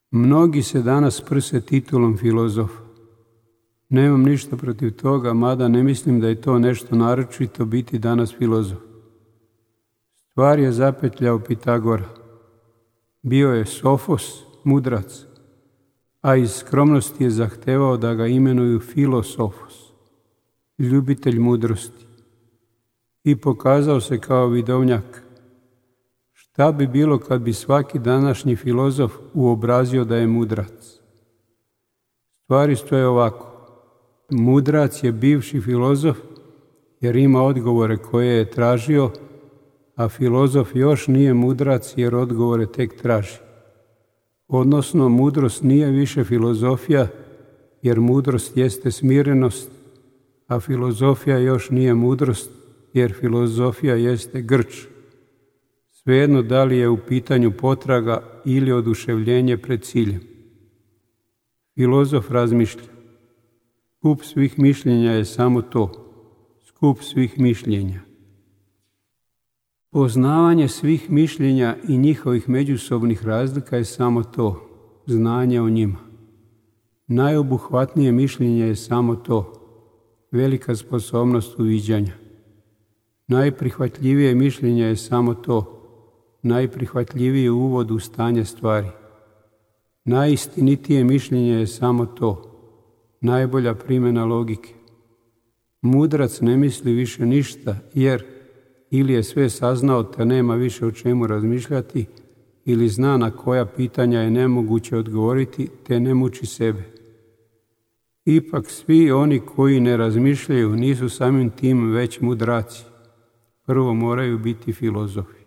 Mnogi se danas prse titulom filozof. Nemam ništa protiv toga, mada ne mislim da je to nešto naročito biti danas filozof. Stvar je zapetljao Pitagora. Bio je Sofos, mudrac, a iz skromnosti je zahtevao da ga imenuju Filosofos, ljubitelj mudrosti, i pokazao se kao vidovnjak. Šta bi bilo kad bi svaki današnji filozof uobrazio da je mudrac? Stvari stoje ovako. Mudrac je bivši filozof jer ima odgovore koje je tražio, a filozof još nije mudrac jer odgovore tek traži. Odnosno, mudrost nije više filozofija jer mudrost jeste smirenost, a filozofija još nije mudrost jer filozofija jeste grč. Svejedno da li je u pitanju potraga ili oduševljenje pred ciljem. Filozof razmišlja. Skup svih mišljenja je samo to, skup svih mišljenja. Poznavanje svih mišljenja i njihovih međusobnih razlika je samo to, znanje o njima. Najobuhvatnije mišljenje je samo to, velika sposobnost uviđanja. Najprihvatljivije mišljenje je samo to, najprihvatljiviji uvod u stanje stvari. Najistinitije mišljenje je samo to, najbolja primjena logike. Mudrac ne misli više ništa jer ili je sve saznao te nema više o čemu razmišljati, ili zna na koja pitanja je nemoguće odgovoriti te ne muči sebe. Ipak svi oni koji ne razmišljaju nisu samim tim već mudraci. Prvo moraju biti filozofi.